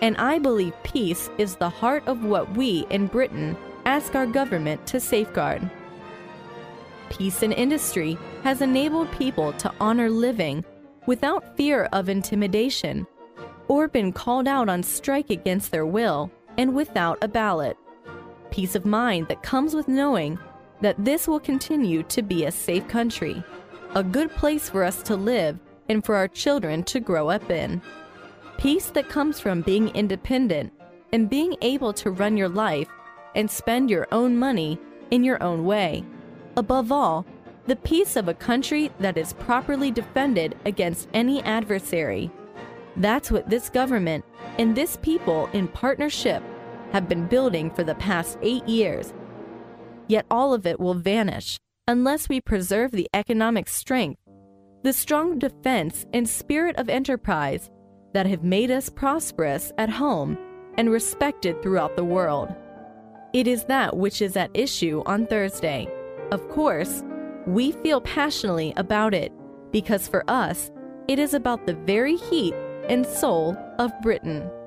And I believe peace is the heart of what we in Britain ask our government to safeguard. Peace in industry has enabled people to honor living without fear of intimidation or been called out on strike against their will and without a ballot. Peace of mind that comes with knowing that this will continue to be a safe country, a good place for us to live and for our children to grow up in. Peace that comes from being independent and being able to run your life and spend your own money in your own way. Above all, the peace of a country that is properly defended against any adversary. That's what this government and this people in partnership have been building for the past 8 years. Yet all of it will vanish unless we preserve the economic strength, the strong defense and spirit of enterprise that have made us prosperous at home and respected throughout the world. It is that which is at issue on Thursday. Of course, we feel passionately about it because for us, it is about the very heat and soul of Britain.